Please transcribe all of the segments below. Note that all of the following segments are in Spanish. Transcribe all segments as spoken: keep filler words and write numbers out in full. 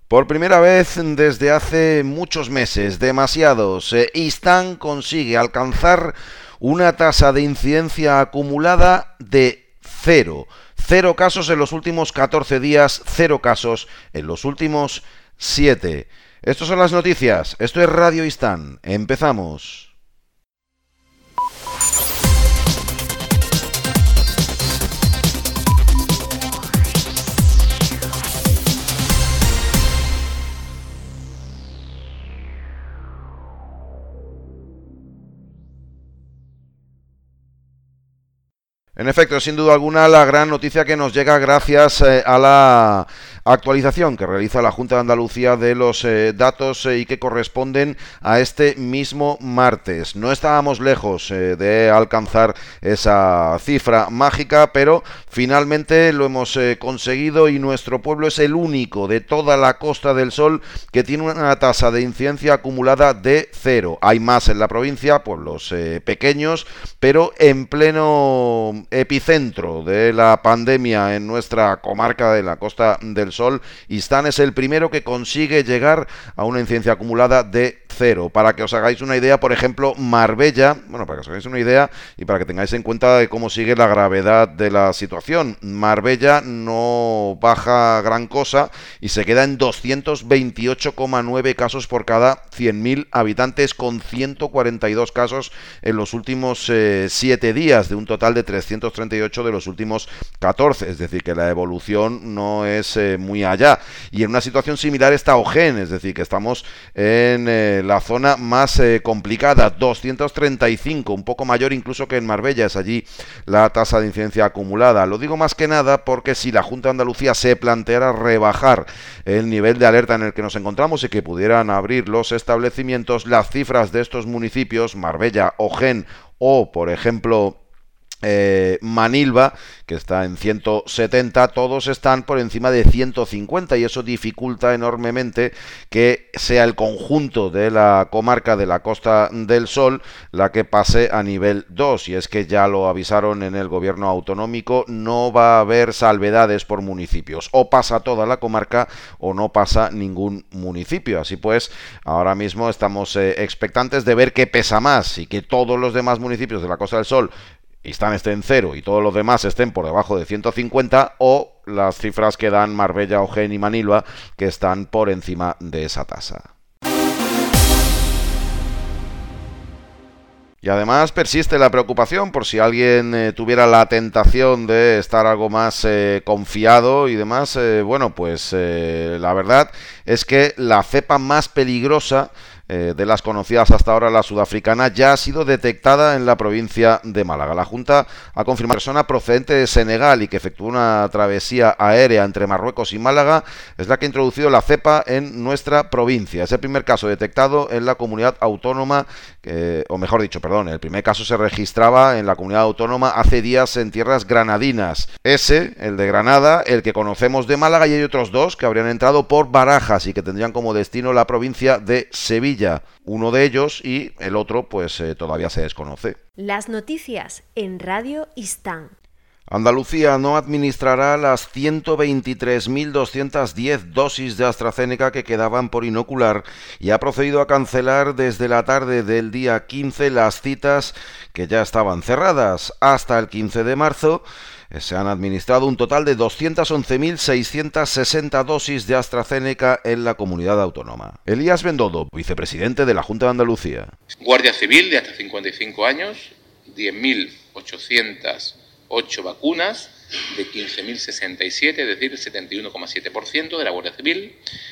Por primera vez desde hace muchos meses, demasiados, eh, Istán consigue alcanzar una tasa de incidencia acumulada de cero. Cero casos en los últimos catorce días, cero casos en los últimos siete. Estas son las noticias. Esto es Radio Istán. Empezamos. En efecto, sin duda alguna, la gran noticia que nos llega gracias eh, a la actualización que realiza la Junta de Andalucía de los eh, datos eh, y que corresponden a este mismo martes. No estábamos lejos eh, de alcanzar esa cifra mágica, pero finalmente lo hemos eh, conseguido y nuestro pueblo es el único de toda la Costa del Sol que tiene una tasa de incidencia acumulada de cero. Hay más en la provincia, pueblos eh, pequeños, pero en pleno epicentro de la pandemia en nuestra comarca de la Costa del Sol, Istán es el primero que consigue llegar a una incidencia acumulada de cero. Para que os hagáis una idea, por ejemplo, Marbella, bueno, para que os hagáis una idea y para que tengáis en cuenta de cómo sigue la gravedad de la situación, Marbella no baja gran cosa y se queda en doscientos veintiocho coma nueve casos por cada cien mil habitantes, con ciento cuarenta y dos casos en los últimos eh, siete días, de un total de trescientos treinta y ocho de los últimos catorce, es decir, que la evolución no es eh, muy allá. Y en una situación similar está Ojén, es decir, que estamos en eh, la zona más eh, complicada, doscientos treinta y cinco, un poco mayor incluso que en Marbella, es allí la tasa de incidencia acumulada. Lo digo más que nada porque si la Junta de Andalucía se planteara rebajar el nivel de alerta en el que nos encontramos y que pudieran abrir los establecimientos, las cifras de estos municipios, Marbella, Ojén o, por ejemplo, Eh, Manilva, que está en ciento setenta, todos están por encima de ciento cincuenta y eso dificulta enormemente que sea el conjunto de la comarca de la Costa del Sol la que pase a nivel dos, y es que ya lo avisaron en el gobierno autonómico, no va a haber salvedades por municipios, o pasa toda la comarca o no pasa ningún municipio. Así pues, ahora mismo estamos eh, expectantes de ver qué pesa más, y que todos los demás municipios de la Costa del Sol Istán esté en cero y todos los demás estén por debajo de ciento cincuenta, o las cifras que dan Marbella, Ojén y Manilva, que están por encima de esa tasa. Y además persiste la preocupación por si alguien eh, tuviera la tentación de estar algo más eh, confiado y demás. Eh, bueno, pues eh, la verdad es que la cepa más peligrosa Eh, de las conocidas hasta ahora, la sudafricana, ya ha sido detectada en la provincia de Málaga. La Junta ha confirmado que una persona procedente de Senegal y que efectuó una travesía aérea entre Marruecos y Málaga es la que ha introducido la cepa en nuestra provincia. Es el primer caso detectado en la comunidad autónoma, eh, o mejor dicho, perdón, el primer caso se registraba en la comunidad autónoma hace días en tierras granadinas. Ese, el de Granada, el que conocemos de Málaga, y hay otros dos que habrían entrado por Barajas y que tendrían como destino la provincia de Sevilla. Uno de ellos, y el otro pues eh, todavía se desconoce. Las noticias en Radio Istán. Andalucía no administrará las ciento veintitrés mil doscientas diez dosis de AstraZeneca que quedaban por inocular y ha procedido a cancelar desde la tarde del día quince las citas que ya estaban cerradas. Hasta el quince de marzo se han administrado un total de doscientas once mil seiscientas sesenta dosis de AstraZeneca en la comunidad autónoma. Elías Bendodo, vicepresidente de la Junta de Andalucía. Guardia Civil de hasta cincuenta y cinco años, diez mil ochocientas ocho vacunas de quince mil sesenta y siete, es decir, el setenta y uno coma siete por ciento de la Guardia Civil.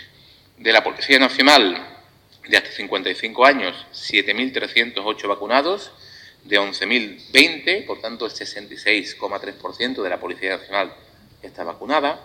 De la Policía Nacional de hasta cincuenta y cinco años, siete mil trescientos ocho vacunados, de once mil veinte, por tanto el sesenta y seis coma tres por ciento de la Policía Nacional está vacunada.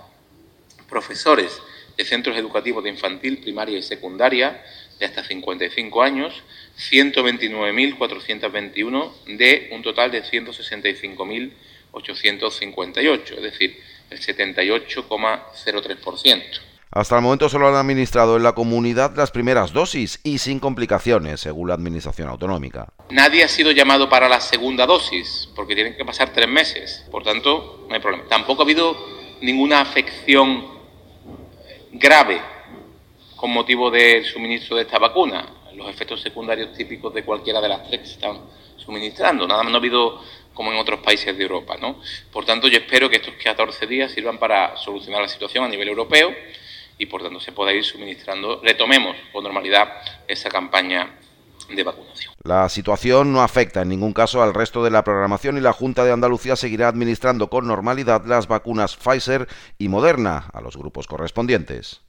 Profesores de centros educativos de infantil, primaria y secundaria de hasta cincuenta y cinco años, ciento veintinueve mil cuatrocientos veintiuno de un total de ciento sesenta y cinco mil ochocientos cincuenta y ocho, es decir, el setenta y ocho coma cero tres por ciento. Hasta el momento solo han administrado en la comunidad las primeras dosis y sin complicaciones, según la Administración Autonómica. Nadie ha sido llamado para la segunda dosis, porque tienen que pasar tres meses, por tanto, no hay problema. Tampoco ha habido ninguna afección grave con motivo del suministro de esta vacuna, los efectos secundarios típicos de cualquiera de las tres que se están suministrando. Nada más no ha habido como en otros países de Europa, ¿no? Por tanto, yo espero que estos catorce días sirvan para solucionar la situación a nivel europeo y, por tanto, se pueda ir suministrando, retomemos con normalidad esa campaña de vacunación. La situación no afecta en ningún caso al resto de la programación y la Junta de Andalucía seguirá administrando con normalidad las vacunas Pfizer y Moderna a los grupos correspondientes.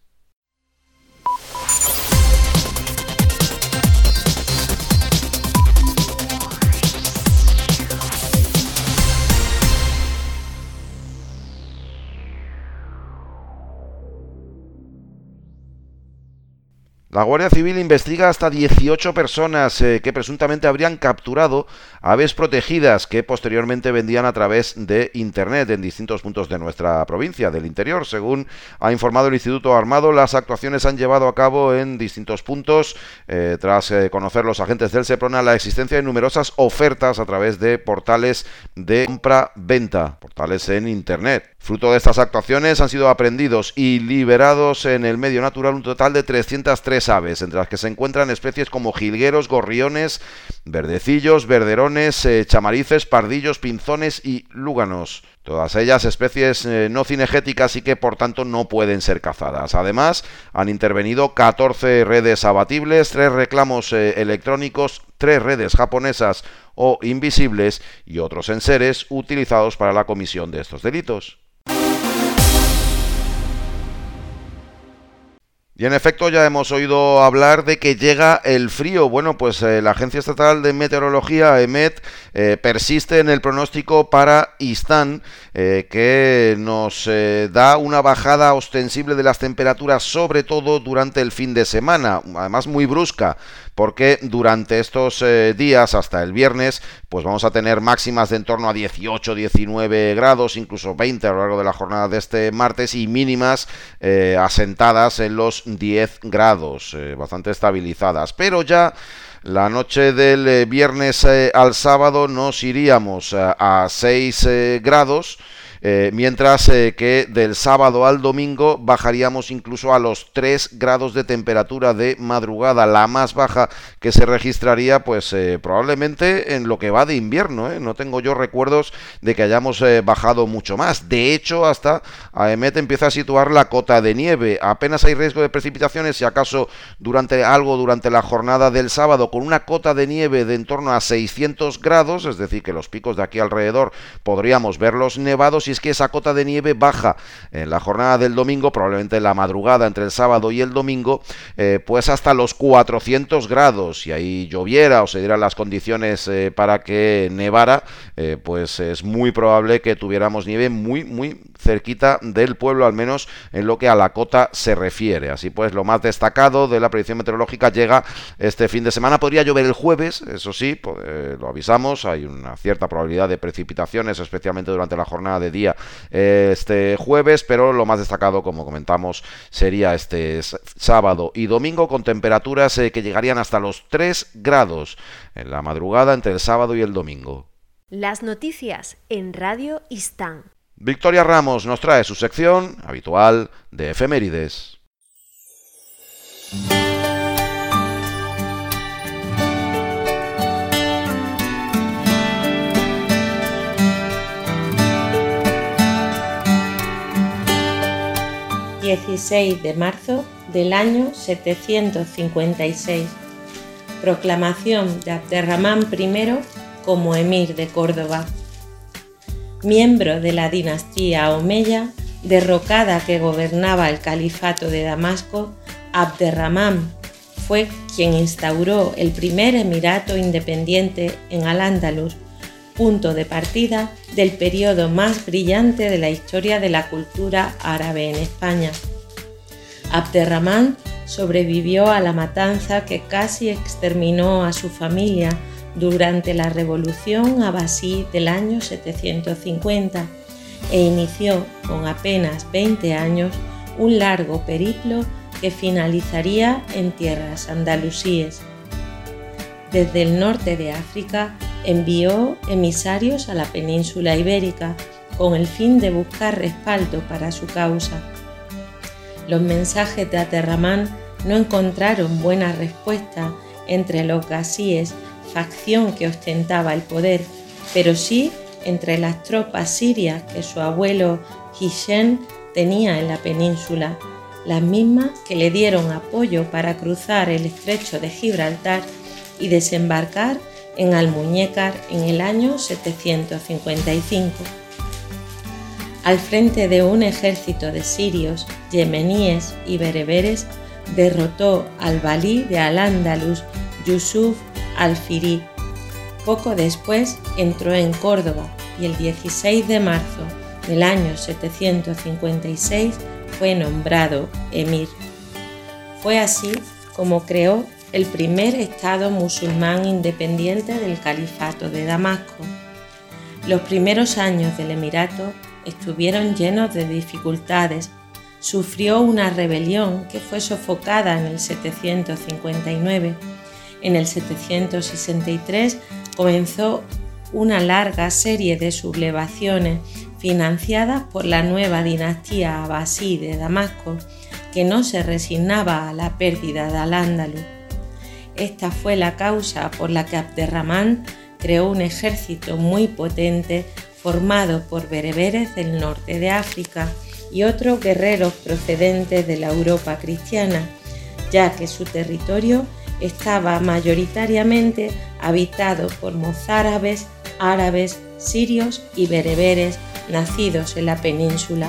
La Guardia Civil investiga hasta dieciocho personas eh, que presuntamente habrían capturado aves protegidas que posteriormente vendían a través de Internet en distintos puntos de nuestra provincia del interior. Según ha informado el Instituto Armado, las actuaciones han llevado a cabo en distintos puntos eh, tras eh, conocer los agentes del Seprona la existencia de numerosas ofertas a través de portales de compra-venta, portales en Internet. Fruto de estas actuaciones han sido aprehendidos y liberados en el medio natural un total de trescientas tres aves, entre las que se encuentran especies como jilgueros, gorriones, verdecillos, verderones, eh, chamarices, pardillos, pinzones y lúganos. Todas ellas especies eh, no cinegéticas y que por tanto no pueden ser cazadas. Además, han intervenido catorce redes abatibles, tres reclamos eh, electrónicos, tres redes japonesas o invisibles y otros enseres utilizados para la comisión de estos delitos. Y en efecto ya hemos oído hablar de que llega el frío. Bueno, pues eh, la Agencia Estatal de Meteorología, EMET, eh, persiste en el pronóstico para Istán, eh, que nos eh, da una bajada ostensible de las temperaturas, sobre todo durante el fin de semana, además muy brusca, porque durante estos eh, días, hasta el viernes, pues vamos a tener máximas de en torno a dieciocho, diecinueve grados, incluso veinte a lo largo de la jornada de este martes, y mínimas eh, asentadas en los diez grados, eh, bastante estabilizadas. Pero ya la noche del eh, viernes eh, al sábado nos iríamos eh, a seis eh, grados, Eh, mientras eh, que del sábado al domingo bajaríamos incluso a los tres grados de temperatura de madrugada, la más baja que se registraría pues eh, probablemente en lo que va de invierno, ¿eh? No tengo yo recuerdos de que hayamos eh, bajado mucho más. De hecho, hasta AEMET empieza a situar la cota de nieve. Apenas hay riesgo de precipitaciones, si acaso durante algo durante la jornada del sábado, con una cota de nieve de en torno a seiscientos grados, es decir, que los picos de aquí alrededor podríamos verlos nevados, y es que esa cota de nieve baja en la jornada del domingo, probablemente en la madrugada entre el sábado y el domingo, eh, pues hasta los cuatrocientos grados, y ahí lloviera o se dieran las condiciones eh, para que nevara, eh, pues es muy probable que tuviéramos nieve muy muy cerquita del pueblo, al menos en lo que a la cota se refiere. Así pues, lo más destacado de la predicción meteorológica llega este fin de semana. Podría llover el jueves, eso sí, pues, eh, lo avisamos, hay una cierta probabilidad de precipitaciones, especialmente durante la jornada de día este jueves, pero lo más destacado, como comentamos, sería este sábado y domingo, con temperaturas eh, que llegarían hasta los tres grados en la madrugada entre el sábado y el domingo. Las noticias en Radio Istán. Victoria Ramos nos trae su sección habitual de efemérides. dieciséis de marzo del año setecientos cincuenta y seis. Proclamación de Abderramán primero como emir de Córdoba. Miembro de la dinastía omeya, derrocada que gobernaba el califato de Damasco, Abderramán fue quien instauró el primer emirato independiente en Al-Ándalus, punto de partida del periodo más brillante de la historia de la cultura árabe en España. Abderramán sobrevivió a la matanza que casi exterminó a su familia durante la revolución abasí del año setecientos cincuenta e inició con apenas veinte años un largo periplo que finalizaría en tierras andalusíes. Desde el norte de África envió emisarios a la península ibérica con el fin de buscar respaldo para su causa. Los mensajes de Abderramán no encontraron buena respuesta entre los gasíes, facción que ostentaba el poder, pero sí entre las tropas sirias que su abuelo Hisham tenía en la península, las mismas que le dieron apoyo para cruzar el estrecho de Gibraltar y desembarcar en Almuñécar en el año setecientos cincuenta y cinco. Al frente de un ejército de sirios, yemeníes y bereberes, derrotó al valí de Al-Ándalus, Yusuf al-Firi. Poco después entró en Córdoba y el dieciséis de marzo del año setecientos cincuenta y seis fue nombrado emir. Fue así como creó el primer estado musulmán independiente del Califato de Damasco. Los primeros años del emirato estuvieron llenos de dificultades. Sufrió una rebelión que fue sofocada en el setecientos cincuenta y nueve. En el setecientos sesenta y tres comenzó una larga serie de sublevaciones financiadas por la nueva dinastía abasí de Damasco, que no se resignaba a la pérdida de Al-Ándalus. Esta fue la causa por la que Abderramán creó un ejército muy potente formado por bereberes del norte de África y otros guerreros procedentes de la Europa cristiana, ya que su territorio estaba mayoritariamente habitado por mozárabes, árabes, sirios y bereberes nacidos en la península.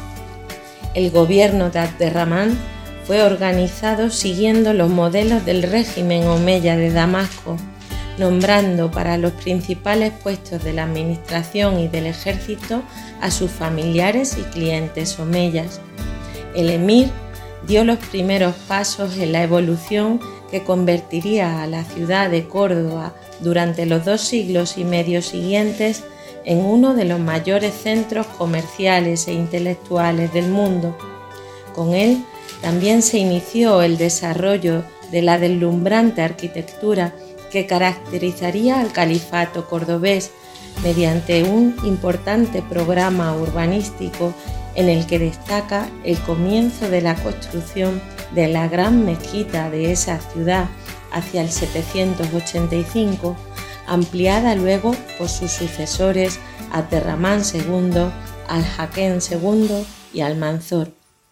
El gobierno de Abderramán fue organizado siguiendo los modelos del régimen omeya de Damasco, nombrando para los principales puestos de la administración y del ejército a sus familiares y clientes omeyas. El emir dio los primeros pasos en la evolución que convertiría a la ciudad de Córdoba durante los dos siglos y medio siguientes en uno de los mayores centros comerciales e intelectuales del mundo. Con él también se inició el desarrollo de la deslumbrante arquitectura que caracterizaría al califato cordobés mediante un importante programa urbanístico en el que destaca el comienzo de la construcción de la gran mezquita de esa ciudad hacia el setecientos ochenta y cinco, ampliada luego por sus sucesores Abderramán segundo, Al-Hakem segundo y Al-Mansur.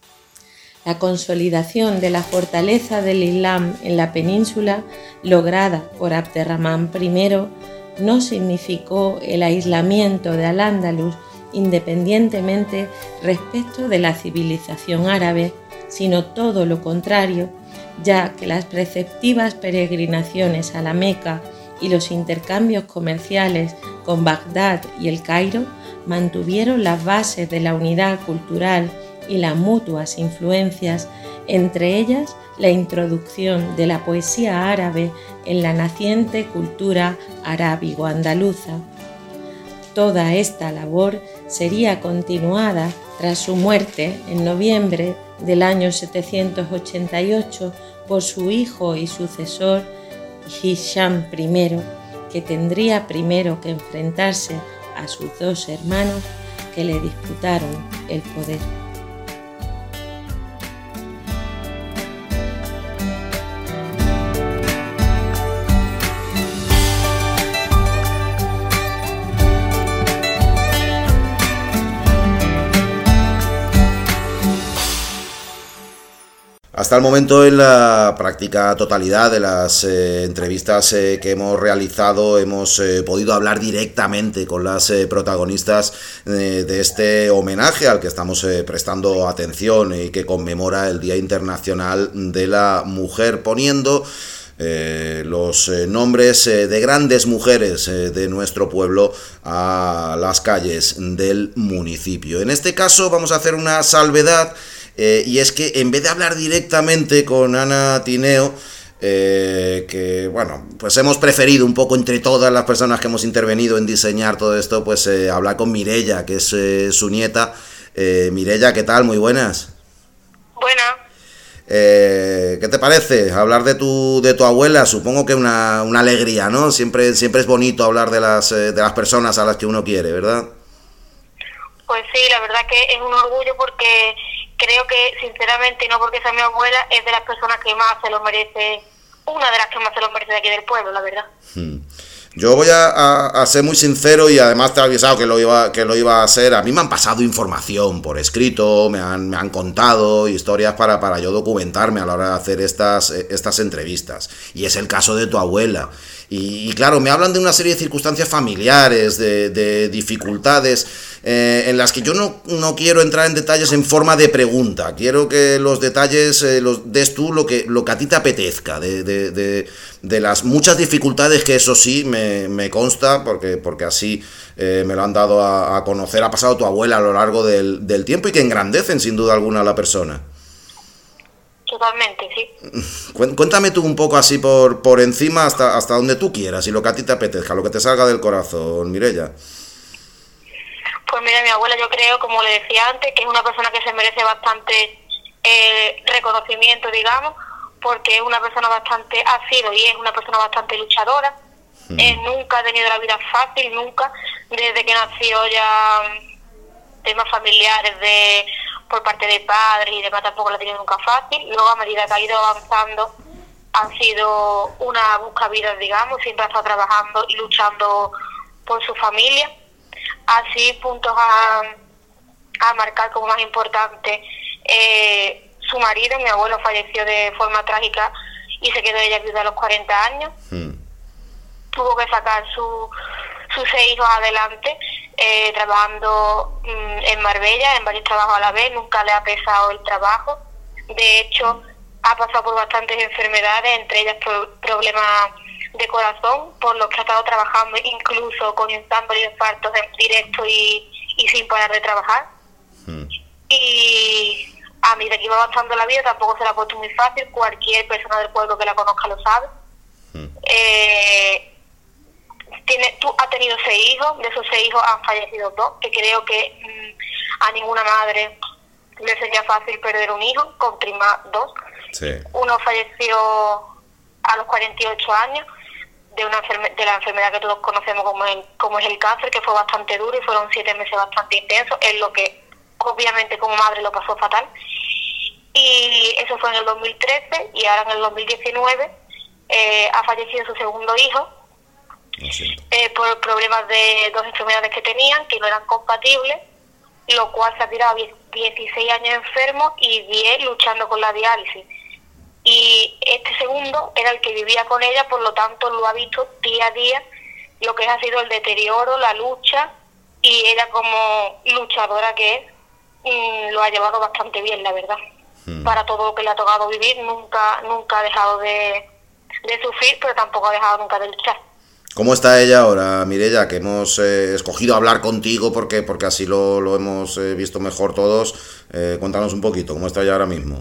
La consolidación de la fortaleza del Islam en la península, lograda por Abderramán primero, no significó el aislamiento de Al-Ándalus independientemente respecto de la civilización árabe, sino todo lo contrario, ya que las preceptivas peregrinaciones a la Meca y los intercambios comerciales con Bagdad y el Cairo mantuvieron las bases de la unidad cultural y las mutuas influencias, entre ellas la introducción de la poesía árabe en la naciente cultura arábigo-andaluza. Toda esta labor sería continuada tras su muerte en noviembre del año setecientos ochenta y ocho por su hijo y sucesor Hisham primero, que tendría primero que enfrentarse a sus dos hermanos que le disputaron el poder. Hasta el momento, en la práctica totalidad de las eh, entrevistas eh, que hemos realizado, hemos eh, podido hablar directamente con las eh, protagonistas eh, de este homenaje al que estamos eh, prestando atención y que conmemora el Día Internacional de la Mujer, poniendo Eh, los eh, nombres eh, de grandes mujeres eh, de nuestro pueblo a las calles del municipio. En este caso vamos a hacer una salvedad, eh, y es que en vez de hablar directamente con Ana Tineo, eh, que bueno, pues hemos preferido un poco entre todas las personas que hemos intervenido en diseñar todo esto, pues eh, hablar con Mireia, que es eh, su nieta. eh, Mireia, ¿qué tal? Muy buenas. Buenas. Eh, ¿Qué te parece hablar de tu de tu abuela? Supongo que una, una alegría, ¿no? Siempre siempre es bonito hablar de las eh, de las personas a las que uno quiere, ¿verdad? Pues sí, la verdad que es un orgullo porque creo que, sinceramente, y no porque sea mi abuela, es de las personas que más se lo merece, una de las que más se lo merece de aquí del pueblo, la verdad. Hmm. Yo voy a, a, a ser muy sincero y además te he avisado que lo iba que lo iba a hacer. A mí me han pasado información por escrito, me han, me han contado historias para, para yo documentarme a la hora de hacer estas, estas entrevistas. Y es el caso de tu abuela. Y, y claro, me hablan de una serie de circunstancias familiares, de, de dificultades, eh, en las que yo no, no quiero entrar en detalles en forma de pregunta. Quiero que los detalles eh, los des tú lo que, lo que a ti te apetezca, de, de, de, de las muchas dificultades que eso sí me, me consta, porque, porque así eh, me lo han dado a, a conocer, ha pasado tu abuela a lo largo del, del tiempo y que engrandecen sin duda alguna a la persona. Totalmente, sí. Cuéntame tú un poco así por, por encima hasta, hasta donde tú quieras y lo que a ti te apetezca, lo que te salga del corazón, Mireia. Pues mira, mi abuela, yo creo, como le decía antes, que es una persona que se merece bastante eh, reconocimiento, digamos, porque es una persona bastante, ha sido y es una persona bastante luchadora. Hmm. Eh, nunca ha tenido la vida fácil, nunca, desde que nació ya temas familiares de por parte de padres y demás tampoco la ha tenido nunca fácil. Luego, a medida que ha ido avanzando, ha sido una buscavidas, digamos, siempre ha estado trabajando y luchando por su familia. Así, puntos a, a marcar como más importante, eh, su marido, mi abuelo, falleció de forma trágica y se quedó ella viuda a los cuarenta años. Hmm. Tuvo que sacar su, sus seis hijos adelante, eh, trabajando mm, en Marbella, en varios trabajos a la vez. Nunca le ha pesado el trabajo. De hecho, ha pasado por bastantes enfermedades, entre ellas pro, problemas de corazón, por los que ha estado trabajando, incluso con infartos y infartos en directo y, y sin parar de trabajar. Hmm. Y a medida que iba avanzando la vida tampoco se la ha puesto muy fácil. Cualquier persona del pueblo que la conozca lo sabe. Hmm. Eh, tiene, tú, ha tenido seis hijos, de esos seis hijos han fallecido dos, que creo que mmm, a ninguna madre le sería fácil perder un hijo, con prima dos. Sí. Uno falleció a los cuarenta y ocho años de una enferme- de la enfermedad que todos conocemos como, el, como es el cáncer, que fue bastante duro y fueron siete meses bastante intensos, en lo que obviamente como madre lo pasó fatal. Y eso fue en el dos mil trece y ahora en el dos mil diecinueve eh, ha fallecido su segundo hijo eh, por problemas de dos enfermedades que tenían, que no eran compatibles, lo cual se ha tirado dieciséis años enfermo y diez luchando con la diálisis. Y este segundo era el que vivía con ella, por lo tanto lo ha visto día a día lo que ha sido el deterioro, la lucha, y ella como luchadora que es, mmm, lo ha llevado bastante bien, la verdad. Hmm. Para todo lo que le ha tocado vivir, nunca nunca ha dejado de, de sufrir, pero tampoco ha dejado nunca de luchar. ¿Cómo está ella ahora, Mireia? Que hemos eh, escogido hablar contigo porque porque así lo, lo hemos eh, visto mejor todos. Eh, cuéntanos un poquito, ¿cómo está ella ahora mismo?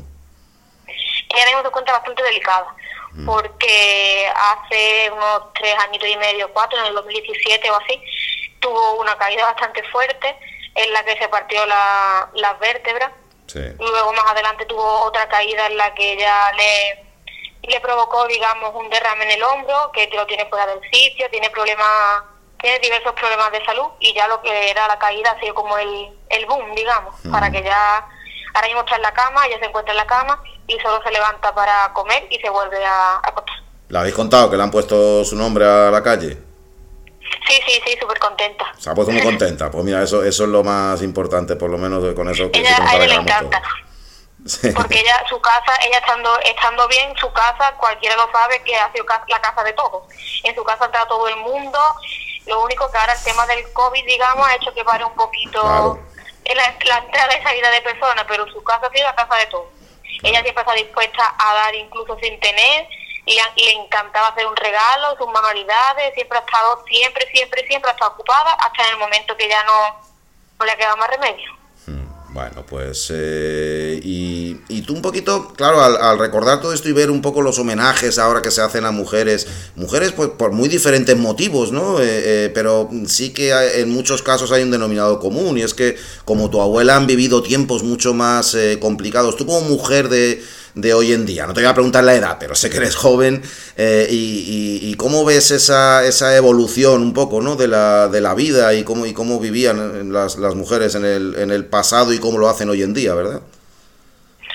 Ella mismo se encuentra bastante delicada, mm. porque hace unos tres añitos y medio, cuatro, en el dos mil diecisiete o así, tuvo una caída bastante fuerte en la que se partió la, las vértebras. Sí. Luego más adelante tuvo otra caída en la que ella le, le provocó, digamos, un derrame en el hombro, que lo tiene fuera del sitio, tiene problemas, tiene diversos problemas de salud, y ya lo que era la caída ha sido como el, el boom, digamos, mm. para que ya ahora mismo está en la cama, ella se encuentra en la cama y solo se levanta para comer y se vuelve a acostar. ¿Le habéis contado que le han puesto su nombre a la calle? Sí, sí, sí, súper contenta. Se ha puesto muy contenta. Pues mira, eso eso es lo más importante, por lo menos con eso. Que ella, sí, a ella le encanta. Sí. Porque ella, su casa, ella estando estando bien, su casa, cualquiera lo sabe que ha sido la casa de todos. En su casa entra todo el mundo. Lo único que ahora el tema del COVID, digamos, ha hecho que pare un poquito claro. la, la entrada y salida de personas, pero su casa ha sido la casa de todos. Ella siempre está dispuesta a dar incluso sin tener, y le encantaba hacer un regalo, sus manualidades, siempre ha estado, siempre, siempre, siempre ha estado ocupada, hasta en el momento que ya no, no le ha quedado más remedio. Bueno, pues, eh, y, y tú un poquito, claro, al, al recordar todo esto y ver un poco los homenajes ahora que se hacen a mujeres, mujeres pues por muy diferentes motivos, ¿no? Eh, eh, pero sí que hay, en muchos casos hay un denominador común, y es que como tu abuela han vivido tiempos mucho más eh, complicados. Tú como mujer de, de hoy en día, no te voy a preguntar la edad, pero sé que eres joven, eh, y, y, y cómo ves esa, esa evolución un poco, ¿no? de la, de la vida y cómo, y cómo vivían las, las mujeres en el, en el pasado y cómo lo hacen hoy en día, ¿verdad?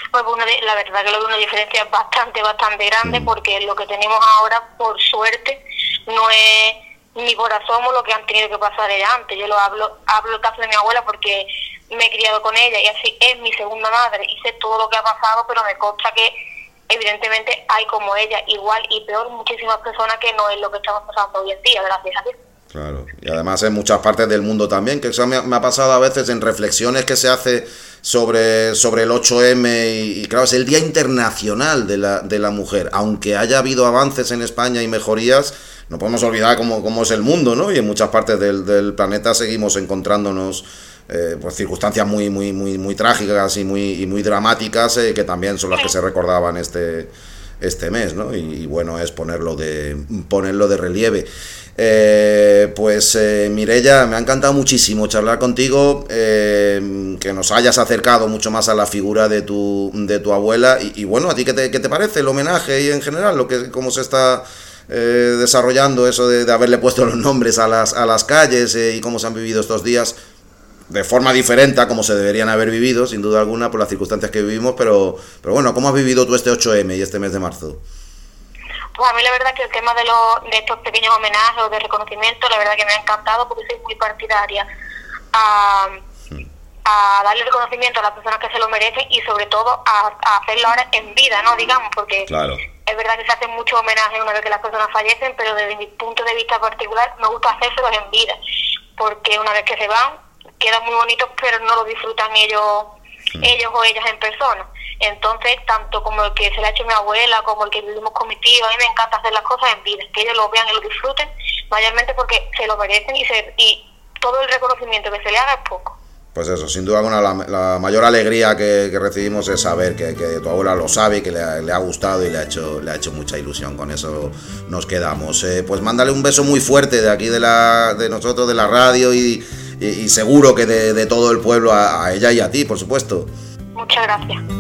Pues una de, la verdad que lo veo una diferencia bastante, bastante grande, Mm. porque lo que tenemos ahora, por suerte, no es ni por asomo lo que han tenido que pasar ella antes. Yo lo hablo, hablo el caso de mi abuela porque me he criado con ella y así es mi segunda madre y sé todo lo que ha pasado, pero me consta que evidentemente hay como ella, igual y peor, muchísimas personas que no es lo que estamos pasando hoy en día, gracias a Dios. Claro, y además en muchas partes del mundo también, que eso me ha, me ha pasado a veces en reflexiones que se hace sobre, sobre el ocho eme y, y claro, es el Día Internacional de la, de la Mujer. Aunque haya habido avances en España y mejorías, no podemos olvidar cómo, cómo es el mundo, ¿no? Y en muchas partes del, del planeta seguimos encontrándonos eh, pues circunstancias muy muy muy muy trágicas y muy y muy dramáticas eh, que también son las que se recordaban este este mes, ¿no? Y, y bueno, es ponerlo de ponerlo de relieve. Eh, pues eh, Mireia, me ha encantado muchísimo charlar contigo, eh, que nos hayas acercado mucho más a la figura de tu de tu abuela y, y bueno, ¿a ti qué te, qué te parece el homenaje y en general lo que cómo se está eh, desarrollando eso de, de haberle puesto los nombres a las a las calles eh, y cómo se han vivido estos días de forma diferente a como se deberían haber vivido, sin duda alguna, por las circunstancias que vivimos, pero pero bueno, ¿cómo has vivido tú este ocho eme y este mes de marzo? Pues a mí la verdad que el tema de, los, de estos pequeños homenajes o de reconocimiento, la verdad que me ha encantado porque soy muy partidaria a, a darle reconocimiento a las personas que se lo merecen y sobre todo a, a hacerlo ahora en vida, ¿no? Digamos, porque Claro. es verdad que se hacen muchos homenajes una vez que las personas fallecen, pero desde mi punto de vista particular me gusta hacérselos en vida, porque una vez que se van, quedan muy bonitos, pero no lo disfrutan ellos, mm. ellos o ellas en persona. Entonces, tanto como el que se le ha hecho a mi abuela, como el que vivimos con mi tío, a mí me encanta hacer las cosas en vida, que ellos lo vean y lo disfruten, mayormente porque se lo merecen y, se, y todo el reconocimiento que se le haga es poco. Pues eso, sin duda alguna la, la mayor alegría que, que recibimos es saber que, que tu abuela lo sabe y que le ha, le ha gustado y le ha hecho le ha hecho mucha ilusión. Con eso nos quedamos. Eh, pues mándale un beso muy fuerte de aquí de la de nosotros, de la radio y, y, y seguro que de, de todo el pueblo a, a ella y a ti, por supuesto. Muchas gracias.